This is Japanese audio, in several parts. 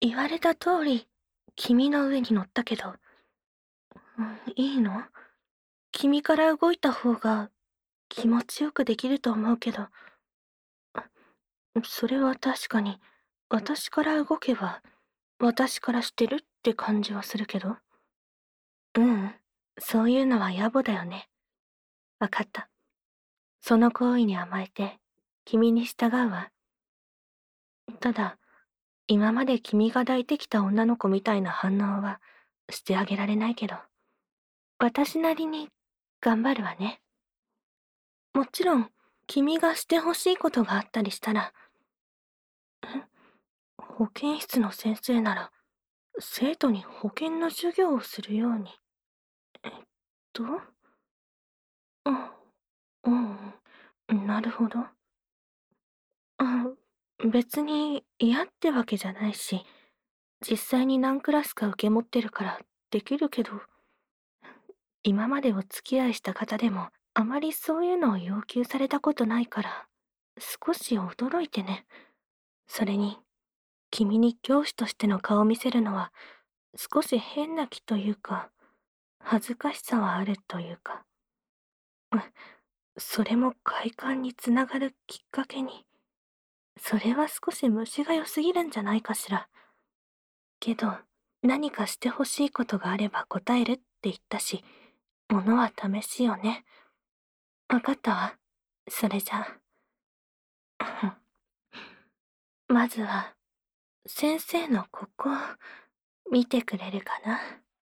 言われた通り、君の上に乗ったけど、いいの？君から動いた方が気持ちよくできると思うけど、それは確かに、私から動けば、私からしてるって感じはするけど。うん、そういうのは野暮だよね。わかった。その行為に甘えて、君に従うわ。ただ、今まで君が抱いてきた女の子みたいな反応はしてあげられないけど、私なりに頑張るわね。もちろん、君がしてほしいことがあったりしたら、保健室の先生なら、生徒に保健の授業をするように。えっと、うん、なるほど。あ、別に嫌ってわけじゃないし、実際に何クラスか受け持ってるからできるけど、今までお付き合いした方でもあまりそういうのを要求されたことないから、少し驚いてね。それに、君に教師としての顔を見せるのは少し変な気というか、恥ずかしさはあるというか、うん、それも快感につながるきっかけに、それは少し虫が良すぎるんじゃないかしら。けど、何かしてほしいことがあれば答えるって言ったし、ものは試しよね。わかったわ。それじゃあ。まずは、先生のここ、見てくれるかな。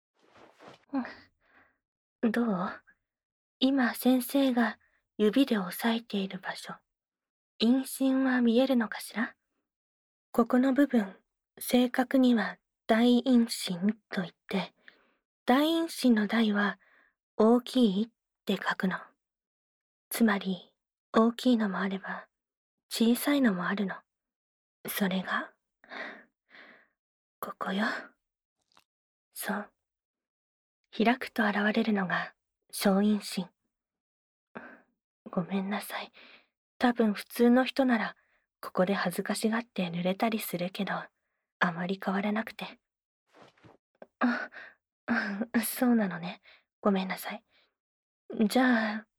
どう？今先生が指で押さえている場所、陰唇は見えるのかしら？ここの部分、正確には大陰唇と言って、大陰唇の大は大きいって書くの。つまり、大きいのもあれば、小さいのもあるの。それが、ここよ。そう。開くと現れるのが小陰唇。ごめんなさい。多分普通の人なら、ここで恥ずかしがって濡れたりするけど、あまり変わらなくて。あ、そうなのね。ごめんなさい。じゃあ、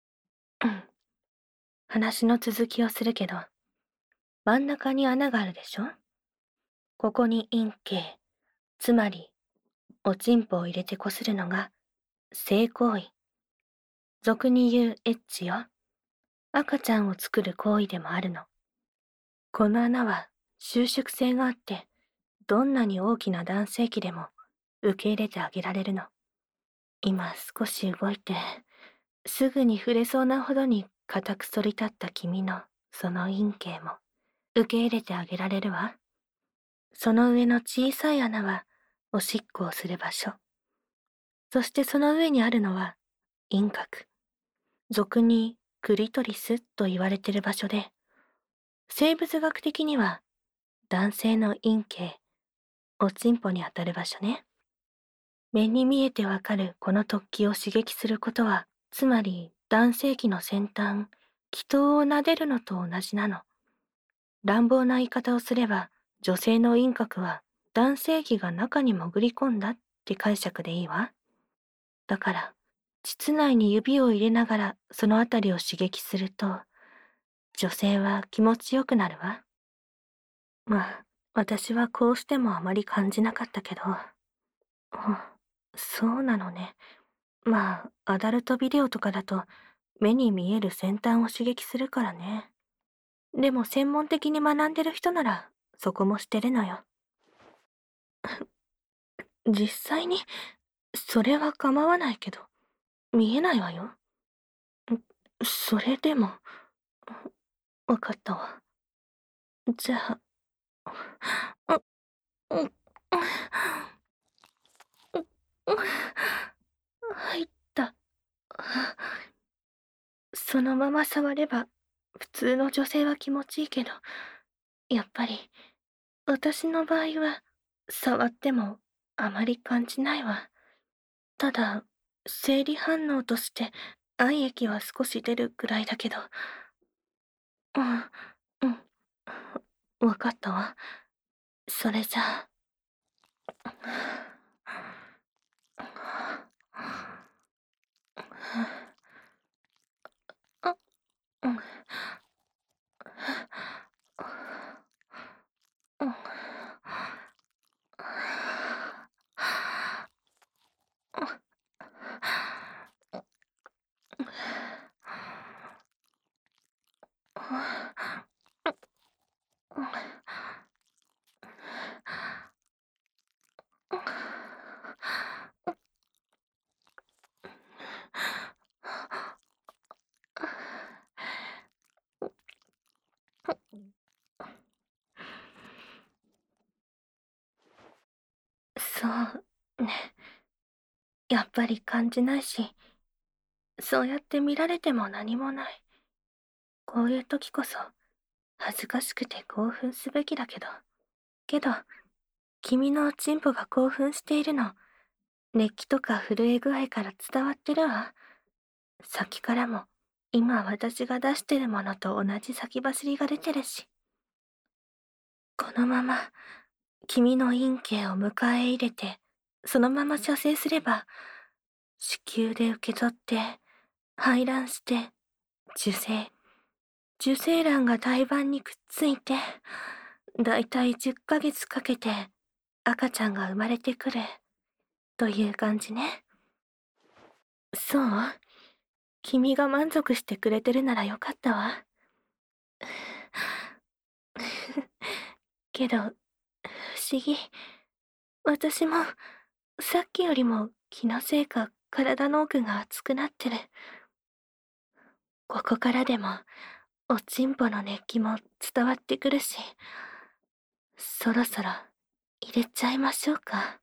話の続きをするけど、真ん中に穴があるでしょ？ここに陰茎、つまり、おちんぽを入れてこするのが、性行為。俗に言うエッチよ。赤ちゃんを作る行為でもあるの。この穴は収縮性があって、どんなに大きな男性器でも受け入れてあげられるの。今少し動いて、すぐに触れそうなほどに固く反り立った君のその陰茎も受け入れてあげられるわ。その上の小さい穴はおしっこをする場所。そしてその上にあるのは陰核。俗にクリトリスと言われている場所で、生物学的には男性の陰茎、おちんぽにあたる場所ね。目に見えてわかるこの突起を刺激することは、つまり男性器の先端、気筒を撫でるのと同じなの。乱暴な言い方をすれば、女性の陰核は男性器が中に潜り込んだって解釈でいいわ。だから、膣内に指を入れながらそのあたりを刺激すると、女性は気持ちよくなるわ。まあ、私はこうしてもあまり感じなかったけど。そうなのね。まあ、アダルトビデオとかだと、目に見える先端を刺激するからね。でも専門的に学んでる人なら、そこもしてるのよ。実際に、それは構わないけど、見えないわよ。それでも、わかったわ。じゃあ、う、う、入った。そのまま触れば、普通の女性は気持ちいいけど、やっぱり、私の場合は、触ってもあまり感じないわ。ただ、生理反応として愛液は少し出るくらいだけど。うん、うん、わかったわ。 それじゃあ、うん、うん、そうね。やっぱり感じないし、そうやって見られても何もない。こういう時こそ、恥ずかしくて興奮すべきだけど、君のチンポが興奮しているの、熱気とか震え具合から伝わってるわ。さっきからも、今私が出してるものと同じ先走りが出てるし。このまま、君の陰茎を迎え入れて、そのまま射精すれば、子宮で受け取って、排卵して、受精。受精卵が胎盤にくっついて、だいたい10ヶ月かけて赤ちゃんが生まれてくる、という感じね。そう？君が満足してくれてるならよかったわ。けど、不思議。私も、さっきよりも気のせいか体の奥が熱くなってる。ここからでも、おちんぽの熱気も伝わってくるし、そろそろ入れちゃいましょうか。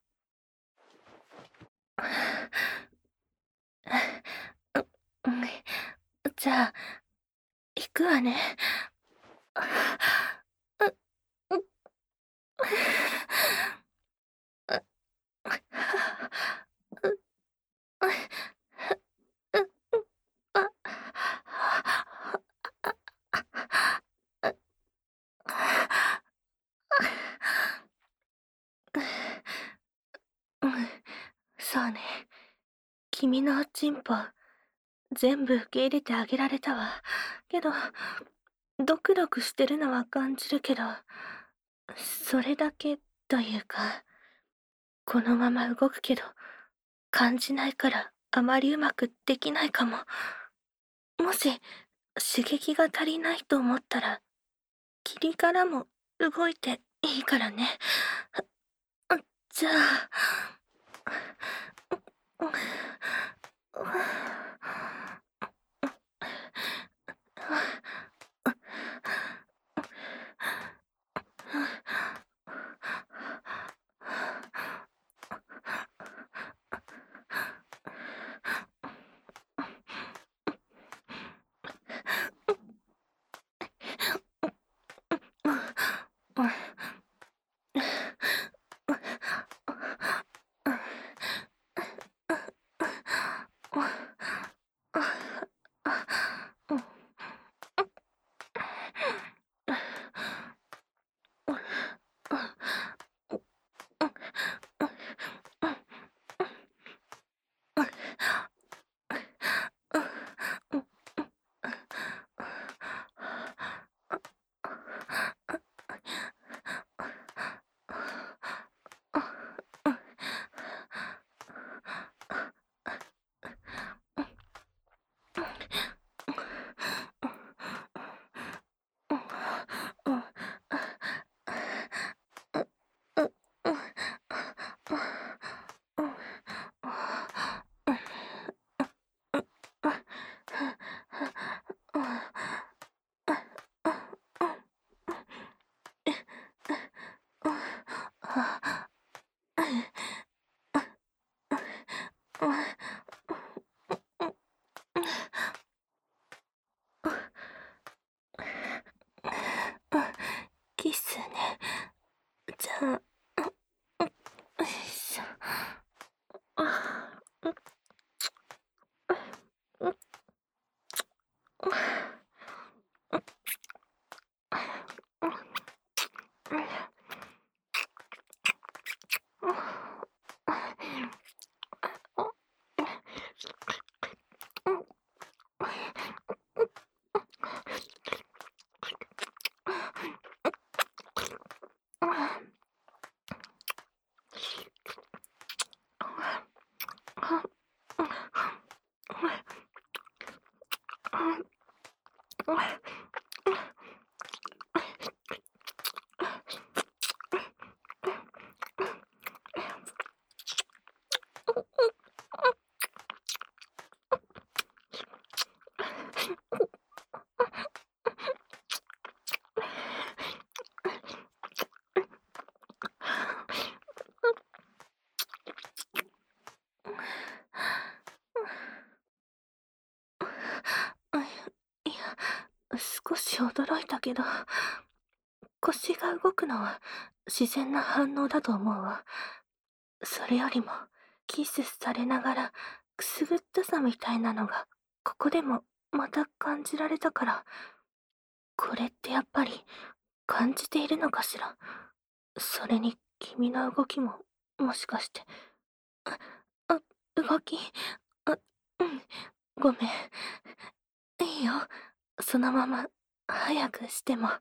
うん、じゃあ、行くわね。うん、そうね。君のおちんぽ、全部受け入れてあげられたわ。けど、ドクドクしてるのは感じるけど、それだけというか、このまま動くけど、感じないからあまりうまくできないかも。もし、刺激が足りないと思ったら、霧からも動いていいからね。じゃあ、キスね。じゃあ、よいしょ。 し驚いたけど、腰が動くのは自然な反応だと思うわ。それよりも、キスされながらくすぐったさみたいなのが、ここでもまた感じられたから、これってやっぱり感じているのかしら。それに君の動きも、もしかして、あ、動き、あ、うん、ごめん。いいよ。そのまま、早くしても。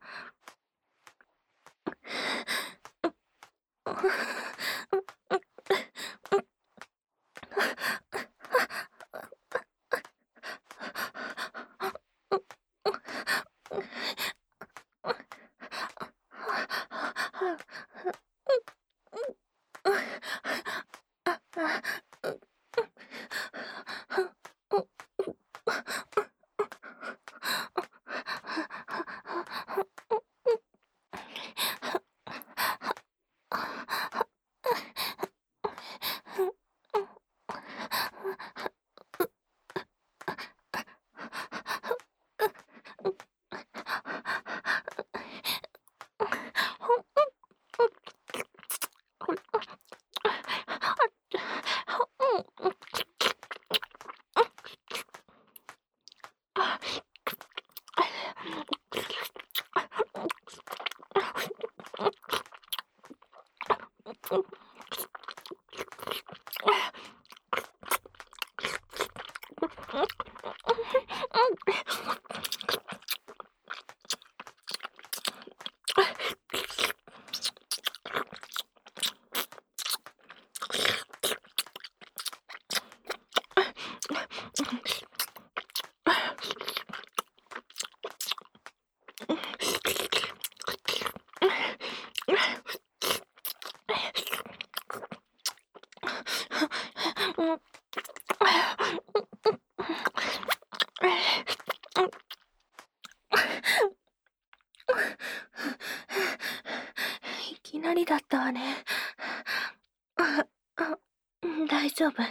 いきなりだったわね。あ、大丈夫。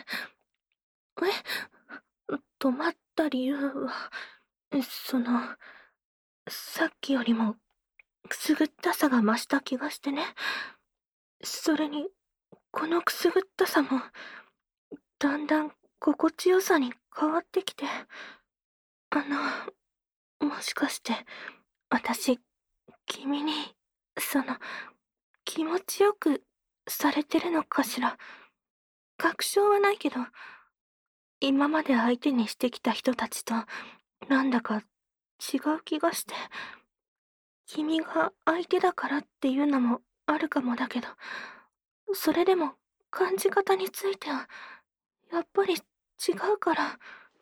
止まった理由は、さっきよりもくすぐったさが増した気がしてね。それに、このくすぐったさも、だんだん心地よさに変わってきて、もしかして、私、君に、気持ちよくされてるのかしら。確証はないけど、今まで相手にしてきた人たちと、なんだか違う気がして、君が相手だからっていうのもあるかもだけど、それでも感じ方については、やっぱり違うから、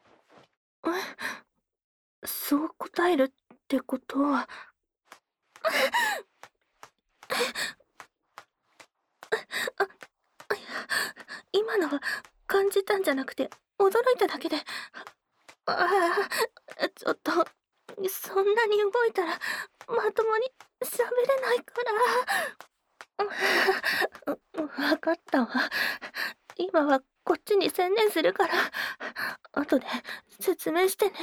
そう答えるってことは、今のは感じたんじゃなくて、驚いただけで、ちょっと、そんなに動いたら、まともに喋れないから。わかったわ。今はこっちに専念するから、後で説明してね。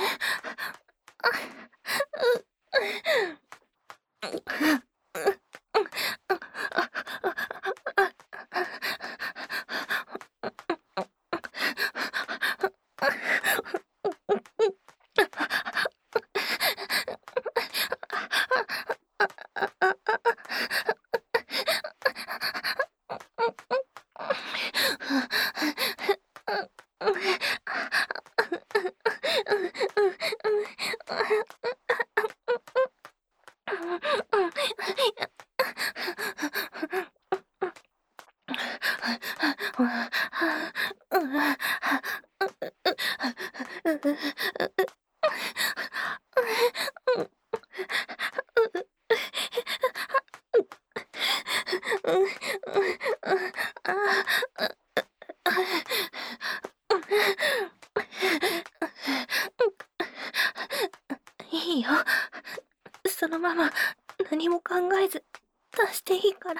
いいよ。そのまま何も考えず出していいから。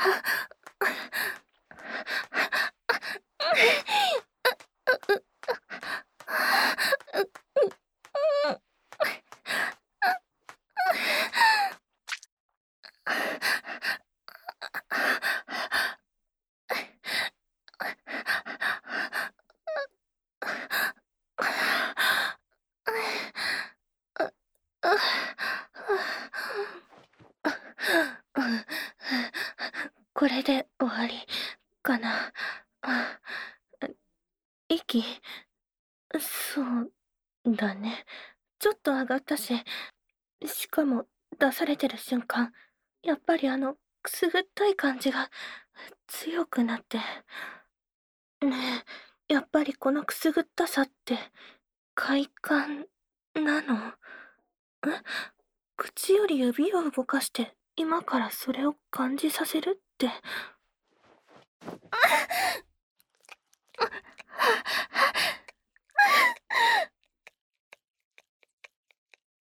これで終わりかな。息、そうだね。ちょっと上がったし、しかも出されてる瞬間、やっぱりくすぐったい感じが強くなって。ねえ、やっぱりこのくすぐったさって快感なの？え、口より指を動かして今からそれを感じさせるって。